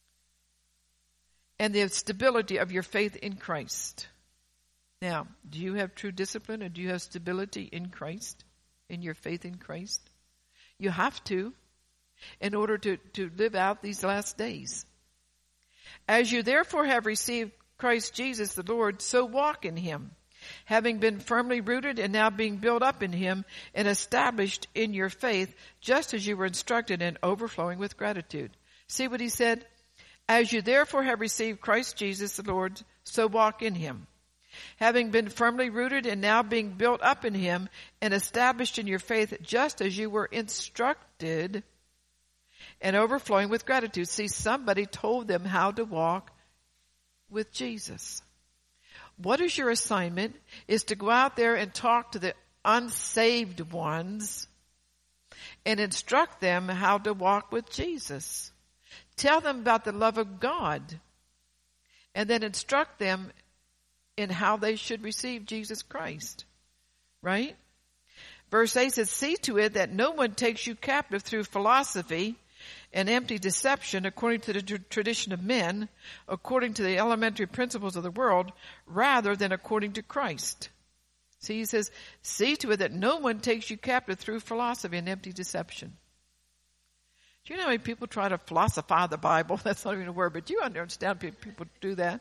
and the stability of your faith in Christ. Now, do you have true discipline, or do you have stability in Christ, in your faith in Christ? You have to, in order to, to live out these last days. As you therefore have received Christ Jesus the Lord, so walk in him, having been firmly rooted and now being built up in him and established in your faith, just as you were instructed, and overflowing with gratitude. See what he said? As you therefore have received Christ Jesus the Lord, so walk in him, having been firmly rooted and now being built up in him and established in your faith, just as you were instructed, and overflowing with gratitude. See, somebody told them how to walk with Jesus. What is your assignment? Is to go out there and talk to the unsaved ones and instruct them how to walk with Jesus. Tell them about the love of God, and then instruct them in how they should receive Jesus Christ. Right? Verse eight says, see to it that no one takes you captive through philosophy and empty deception, according to the tr- tradition of men, according to the elementary principles of the world, rather than according to Christ. See, he says, see to it that no one takes you captive through philosophy and empty deception. Do you know how many people try to philosophize the Bible? That's not even a word, but you understand people do that.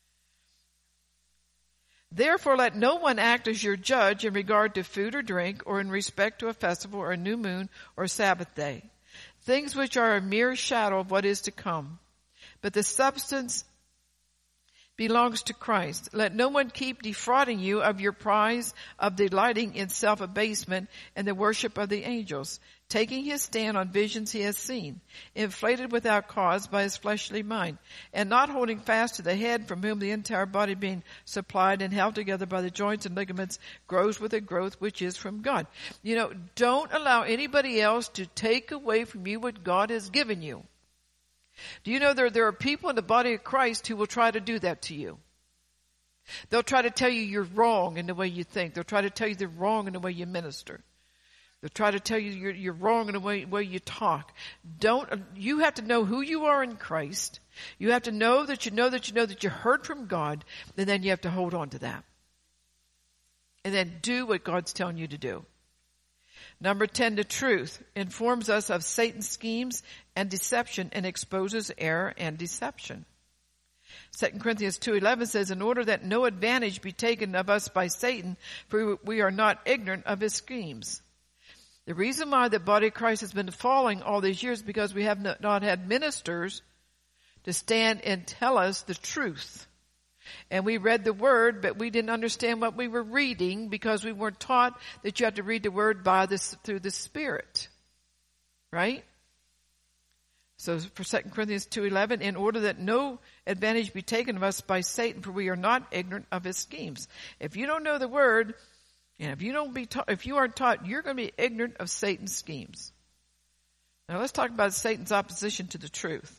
Therefore, let no one act as your judge in regard to food or drink, or in respect to a festival or a new moon or Sabbath day, things which are a mere shadow of what is to come. But the substance belongs to Christ. Let no one keep defrauding you of your prize of delighting in self-abasement and the worship of the angels, taking his stand on visions he has seen, inflated without cause by his fleshly mind, and not holding fast to the head, from whom the entire body, being supplied and held together by the joints and ligaments, grows with a growth which is from God. You know, don't allow anybody else to take away from you what God has given you. Do you know there, there are people in the body of Christ who will try to do that to you? They'll try to tell you you're wrong in the way you think. They'll try to tell you they're wrong in the way you minister. They'll try to tell you you're, you're wrong in the way, way you talk. Don't, you have to know who you are in Christ. You have to know that you know that you know that you heard from God, and then you have to hold on to that. And then do what God's telling you to do. Number ten, the truth informs us of Satan's schemes and deception and exposes error and deception. Second Corinthians two eleven says, in order that no advantage be taken of us by Satan, for we are not ignorant of his schemes. The reason why the body of Christ has been falling all these years is because we have not had ministers to stand and tell us the truth. And we read the word, but we didn't understand what we were reading because we weren't taught that you have to read the word by this through the Spirit. Right? So for Second Corinthians two eleven, in order that no advantage be taken of us by Satan, for we are not ignorant of his schemes. If you don't know the word, and if you don't be taught, if you aren't taught, you're going to be ignorant of Satan's schemes. Now let's talk about Satan's opposition to the truth.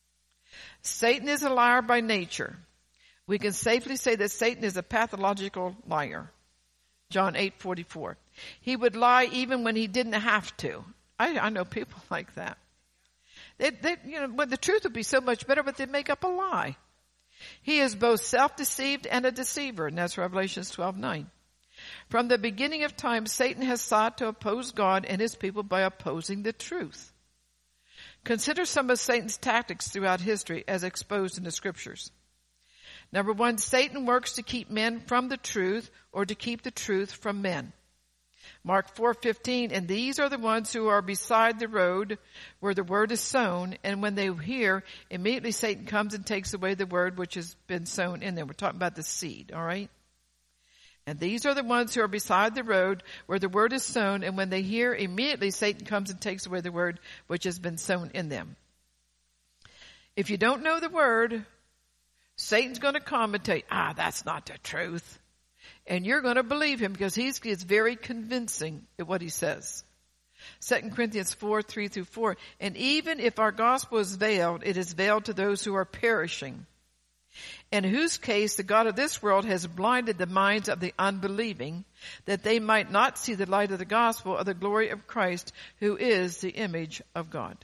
Satan is a liar by nature. We can safely say that Satan is a pathological liar. John eight forty-four. He would lie even when he didn't have to. I, I know people like that. They, they, you know, when the truth would be so much better, but they make up a lie. He is both self-deceived and a deceiver, and that's Revelation twelve nine. From the beginning of time, Satan has sought to oppose God and his people by opposing the truth. Consider some of Satan's tactics throughout history as exposed in the scriptures. Number one, Satan works to keep men from the truth or to keep the truth from men. Mark four fifteen, and these are the ones who are beside the road where the word is sown, and when they hear, immediately Satan comes and takes away the word which has been sown in them. We're talking about the seed, all right? And these are the ones who are beside the road where the word is sown, and when they hear, immediately Satan comes and takes away the word which has been sown in them. If you don't know the word, Satan's going to come and tell you, ah, that's not the truth. And you're going to believe him because he's, he's very convincing at what he says. Second Corinthians four, three through four. And even if our gospel is veiled, it is veiled to those who are perishing, in whose case the God of this world has blinded the minds of the unbelieving, that they might not see the light of the gospel of the glory of Christ, who is the image of God.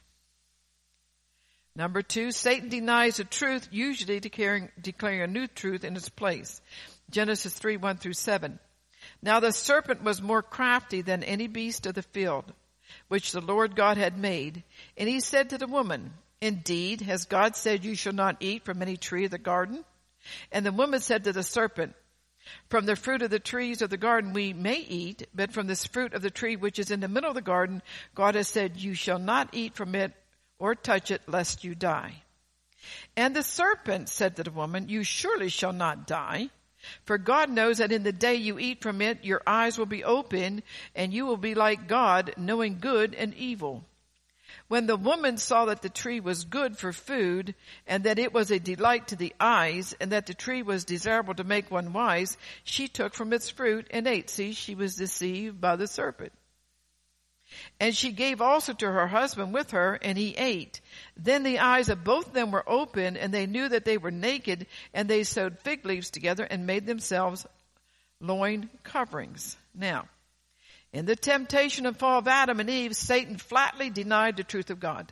Number two, Satan denies the truth, usually declaring, declaring a new truth in its place. Genesis three, one through seven. Now the serpent was more crafty than any beast of the field, which the Lord God had made. And he said to the woman, indeed, has God said you shall not eat from any tree of the garden? And the woman said to the serpent, from the fruit of the trees of the garden we may eat, but from this fruit of the tree which is in the middle of the garden, God has said you shall not eat from it or touch it, lest you die. And the serpent said to the woman, you surely shall not die, for God knows that in the day you eat from it, your eyes will be opened, and you will be like God, knowing good and evil. When the woman saw that the tree was good for food, and that it was a delight to the eyes, and that the tree was desirable to make one wise, she took from its fruit and ate. See, she was deceived by the serpent. And she gave also to her husband with her, and he ate. Then the eyes of both of them were opened, and they knew that they were naked, and they sewed fig leaves together and made themselves loin coverings. Now, in the temptation and fall of Adam and Eve, Satan flatly denied the truth of God.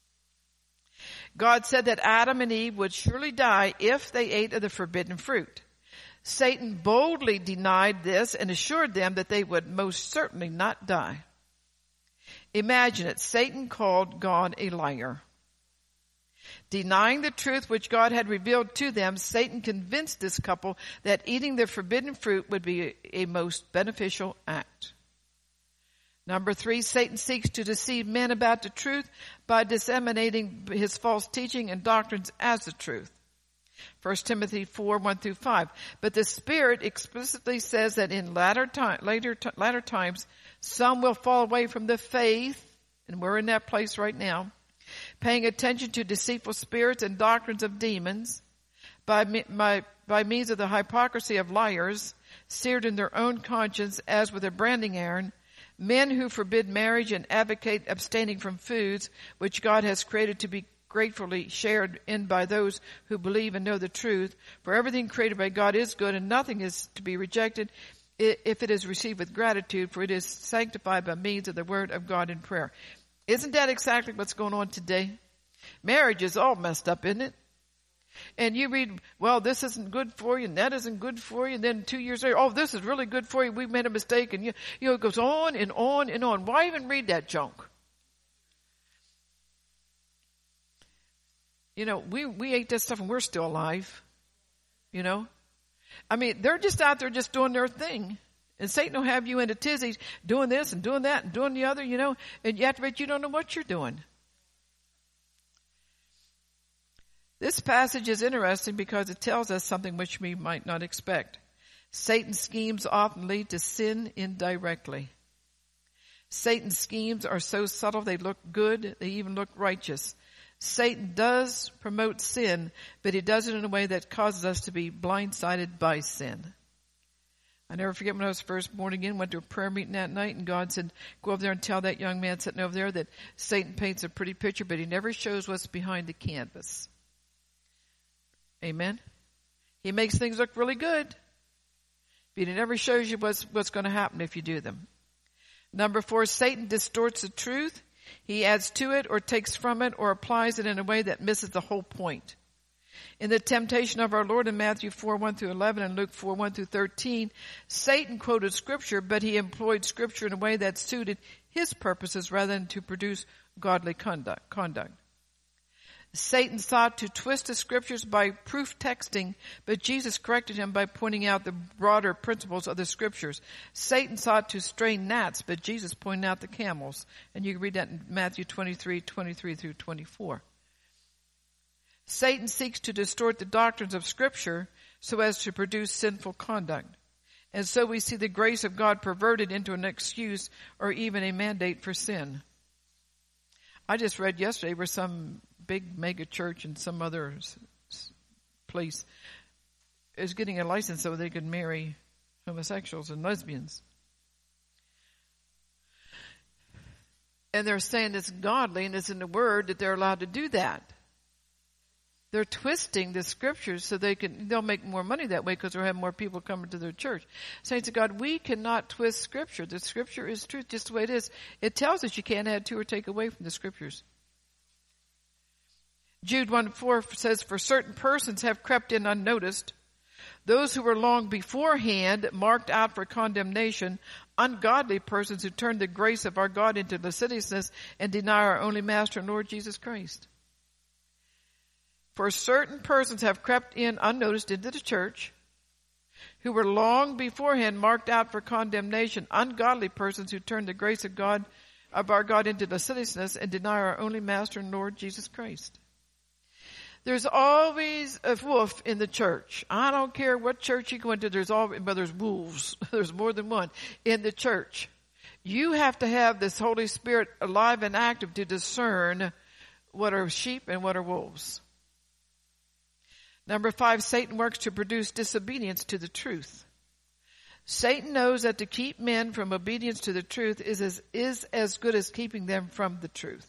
God said that Adam and Eve would surely die if they ate of the forbidden fruit. Satan boldly denied this and assured them that they would most certainly not die. Imagine it. Satan called God a liar. Denying the truth which God had revealed to them, Satan convinced this couple that eating the forbidden fruit would be a most beneficial act. Number three, Satan seeks to deceive men about the truth by disseminating his false teaching and doctrines as the truth. First Timothy four, one through five. But the Spirit explicitly says that in latter, time, later, latter times, some will fall away from the faith, and we're in that place right now, paying attention to deceitful spirits and doctrines of demons by, by, by means of the hypocrisy of liars, seared in their own conscience as with a branding iron, men who forbid marriage and advocate abstaining from foods which God has created to be gratefully shared in by those who believe and know the truth. For everything created by God is good, and nothing is to be rejected if it is received with gratitude, for it is sanctified by means of the word of God in prayer. Isn't that exactly what's going on today? Marriage is all messed up, isn't it? And you read, well, this isn't good for you, and that isn't good for you, and then two years later, oh, this is really good for you, we made a mistake, and you, you know, it goes on and on and on. Why even read that junk? You know, we, we ate that stuff and we're still alive. You know? I mean, they're just out there just doing their thing. And Satan will have you into tizzies doing this and doing that and doing the other, you know, and you have to bet you don't know what you're doing. This passage is interesting because it tells us something which we might not expect. Satan's schemes often lead to sin indirectly. Satan's schemes are so subtle they look good, they even look righteous. Satan does promote sin, but he does it in a way that causes us to be blindsided by sin. I never forget when I was first born again, went to a prayer meeting that night, and God said, go over there and tell that young man sitting over there that Satan paints a pretty picture, but he never shows what's behind the canvas. Amen? He makes things look really good, but he never shows you what's, what's going to happen if you do them. Number four, Satan distorts the truth. He adds to it or takes from it or applies it in a way that misses the whole point. In the temptation of our Lord in Matthew four, one through eleven and Luke four, one through thirteen, Satan quoted scripture, but he employed scripture in a way that suited his purposes rather than to produce godly conduct. conduct. Satan sought to twist the scriptures by proof texting, but Jesus corrected him by pointing out the broader principles of the scriptures. Satan sought to strain gnats, but Jesus pointed out the camels. And you can read that in Matthew twenty-three, twenty-three through twenty-four. Satan seeks to distort the doctrines of scripture so as to produce sinful conduct. And so we see the grace of God perverted into an excuse or even a mandate for sin. I just read yesterday where some big mega church in some other place is getting a license so they could marry homosexuals and lesbians. And they're saying it's godly and it's in the word that they're allowed to do that. They're twisting the scriptures so they can, they'll make more money that way because they'll have more people coming to their church. Saints of God, we cannot twist scripture. The scripture is truth just the way it is. It tells us you can't add to or take away from the scriptures. Jude one four says, for certain persons have crept in unnoticed, those who were long beforehand marked out for condemnation, ungodly persons who turn the grace of our God into lasciviousness and deny our only Master and Lord Jesus Christ. For certain persons have crept in unnoticed into the church, who were long beforehand marked out for condemnation, ungodly persons who turn the grace of God, of our God into lasciviousness and deny our only Master and Lord Jesus Christ. There's always a wolf in the church. I don't care what church you go into, there's always, but there's wolves. There's more than one in the church. You have to have this Holy Spirit alive and active to discern what are sheep and what are wolves. Number five, Satan works to produce disobedience to the truth. Satan knows that to keep men from obedience to the truth is as, is as good as keeping them from the truth.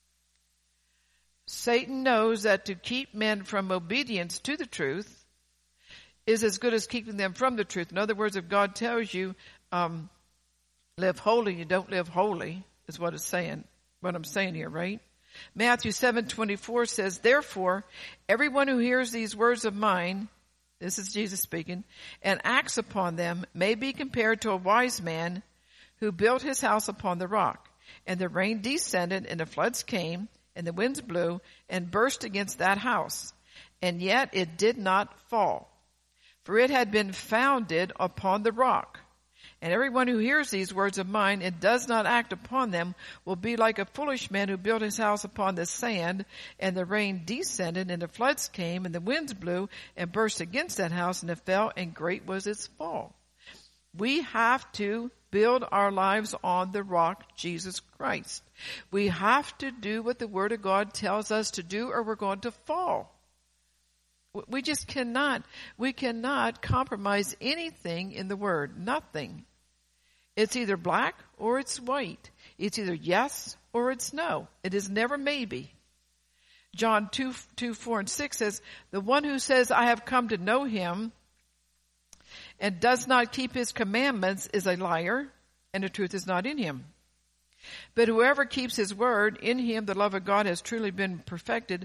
Satan knows that to keep men from obedience to the truth is as good as keeping them from the truth. In other words, if God tells you, um, live holy, you don't live holy, is what it's saying, what I'm saying here, right? Matthew seven twenty-four says, therefore, everyone who hears these words of mine, this is Jesus speaking, and acts upon them may be compared to a wise man who built his house upon the rock. And the rain descended, and the floods came, and the winds blew, and burst against that house. And yet it did not fall, for it had been founded upon the rock. And everyone who hears these words of mine and does not act upon them will be like a foolish man who built his house upon the sand, and the rain descended, and the floods came, and the winds blew and burst against that house, and it fell, and great was its fall. We have to build our lives on the rock, Jesus Christ. We have to do what the Word of God tells us to do, or we're going to fall. We just cannot, we cannot compromise anything in the Word. Nothing. It's either black or it's white. It's either yes or it's no. It is never maybe. John two, two, four, and six says, the one who says, I have come to know him and does not keep his commandments is a liar, and the truth is not in him. But whoever keeps his word, in him the love of God has truly been perfected.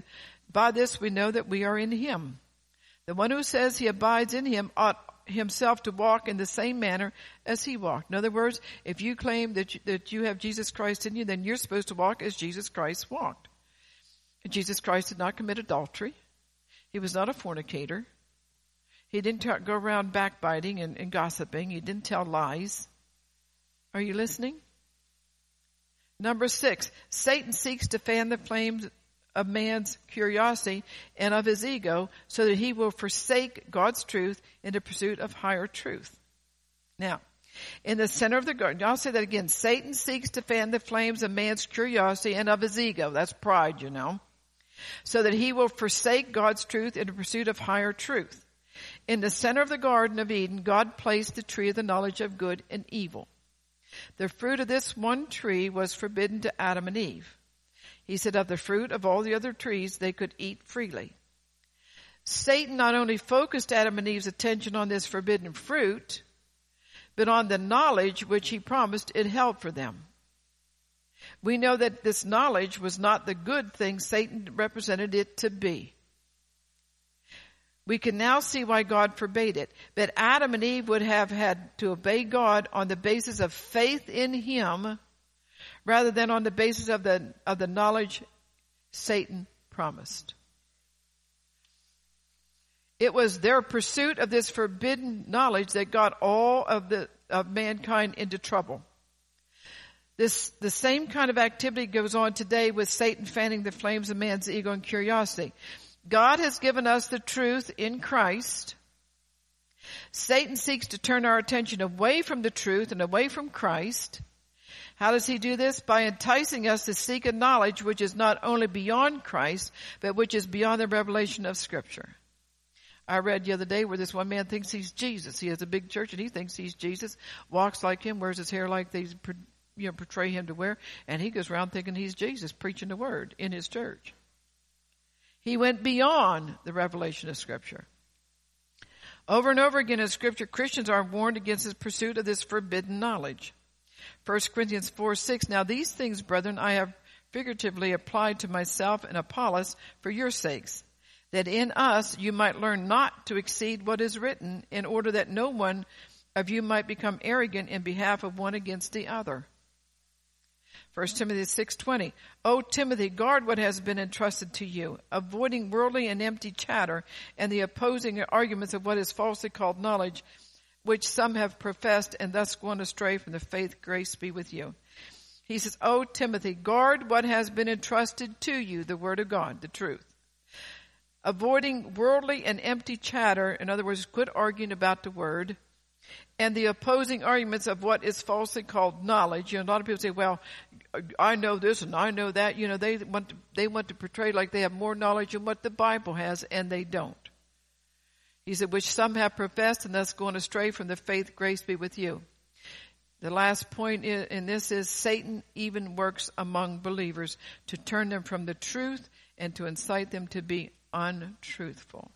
By this we know that we are in him. The one who says he abides in him ought himself to walk in the same manner as he walked. In other words, if you claim that you, that you have Jesus Christ in you, then you're supposed to walk as Jesus Christ walked. Jesus Christ did not commit adultery. He was not a fornicator. He didn't t- go around backbiting and, and gossiping. He didn't tell lies. Are you listening? Number six, Satan seeks to fan the flames of man's curiosity and of his ego so that he will forsake God's truth in the pursuit of higher truth. Now, in the center of the garden, I'll say that again. Satan seeks to fan the flames of man's curiosity and of his ego. That's pride, you know. So that he will forsake God's truth in the pursuit of higher truth. In the center of the Garden of Eden, God placed the tree of the knowledge of good and evil. The fruit of this one tree was forbidden to Adam and Eve. He said of the fruit of all the other trees they could eat freely. Satan not only focused Adam and Eve's attention on this forbidden fruit, but on the knowledge which he promised it held for them. We know that this knowledge was not the good thing Satan represented it to be. We can now see why God forbade it. But Adam and Eve would have had to obey God on the basis of faith in him rather than on the basis of the, of the knowledge Satan promised. It was their pursuit of this forbidden knowledge that got all of the of mankind into trouble. This, the same kind of activity goes on today with Satan fanning the flames of man's ego and curiosity. God has given us the truth in Christ. Satan seeks to turn our attention away from the truth and away from Christ. How does he do this? By enticing us to seek a knowledge which is not only beyond Christ, but which is beyond the revelation of Scripture. I read the other day where this one man thinks he's Jesus. He has a big church and he thinks he's Jesus, walks like him, wears his hair like they you know, portray him to wear, and he goes around thinking he's Jesus, preaching the word in his church. He went beyond the revelation of Scripture. Over and over again in Scripture, Christians are warned against the pursuit of this forbidden knowledge. First Corinthians four six, now these things, brethren, I have figuratively applied to myself and Apollos for your sakes, that in us you might learn not to exceed what is written, in order that no one of you might become arrogant in behalf of one against the other. First Timothy six twenty, O Timothy, guard what has been entrusted to you, avoiding worldly and empty chatter and the opposing arguments of what is falsely called knowledge, which some have professed and thus gone astray from the faith. Grace be with you. He says, O Timothy, guard what has been entrusted to you, the word of God, the truth. Avoiding worldly and empty chatter, in other words, quit arguing about the word, and the opposing arguments of what is falsely called knowledge. You know, a lot of people say, well, I know this and I know that. You know, they want to, they want to portray like they have more knowledge than what the Bible has, and they don't. He said, which some have professed and thus gone astray from the faith. Grace be with you. The last point in this is Satan even works among believers to turn them from the truth and to incite them to be untruthful.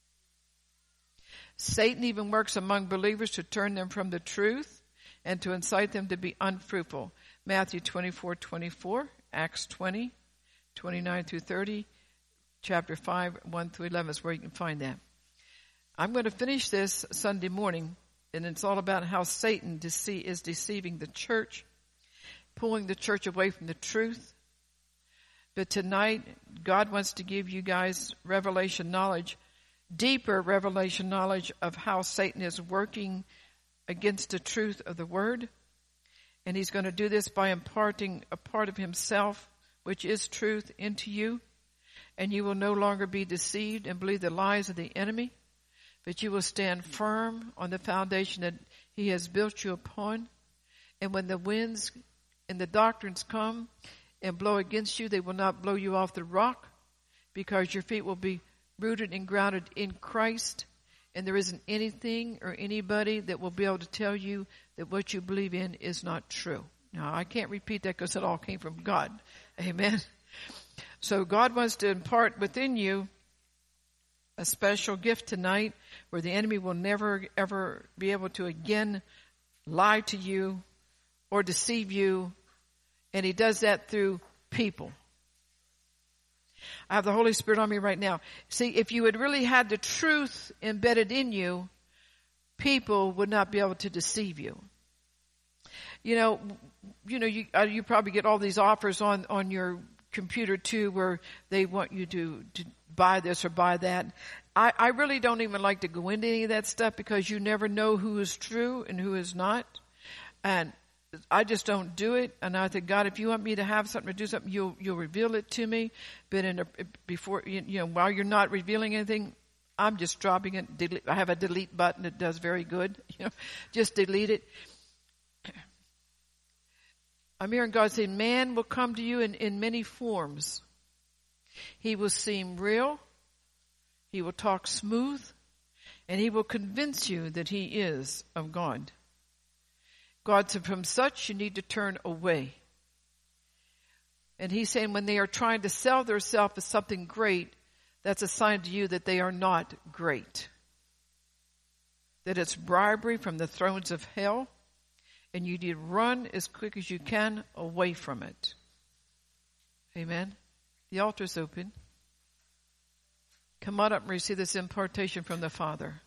Satan even works among believers to turn them from the truth and to incite them to be unfruitful. Matthew twenty-four twenty-four, Acts twenty, twenty-nine through thirty, chapter five, one through eleven is where you can find that. I'm going to finish this Sunday morning, and it's all about how Satan dece- is deceiving the church, pulling the church away from the truth. But tonight, God wants to give you guys revelation knowledge, deeper revelation knowledge of how Satan is working against the truth of the word. And he's going to do this by imparting a part of himself, which is truth, into you. And you will no longer be deceived and believe the lies of the enemy, but you will stand firm on the foundation that he has built you upon. And when the winds and the doctrines come and blow against you, they will not blow you off the rock, because your feet will be rooted and grounded in Christ. And there isn't anything or anybody that will be able to tell you that what you believe in is not true. Now, I can't repeat that because it all came from God. Amen. So God wants to impart within you a special gift tonight where the enemy will never, ever be able to again lie to you or deceive you. And he does that through people. I have the Holy Spirit on me right now. See, if you had really had the truth embedded in you, people would not be able to deceive you. You know, you know, you, uh, you probably get all these offers on, on your computer too, where they want you to, to buy this or buy that. I, I really don't even like to go into any of that stuff because you never know who is true and who is not. And I just don't do it. And I think, God, if you want me to have something, to do something, you'll, you'll reveal it to me. But in a, before, you know, while you're not revealing anything, I'm just dropping it. Delete. I have a delete button that does very good. You know, just delete it. I'm hearing God say, man will come to you in, in many forms. He will seem real. He will talk smooth. And he will convince you that he is of God. God said, from such you need to turn away. And he's saying when they are trying to sell themselves as something great, that's a sign to you that they are not great. That it's bribery from the thrones of hell. And you need to run as quick as you can away from it. Amen. The altar is open. Come on up and receive this impartation from the Father.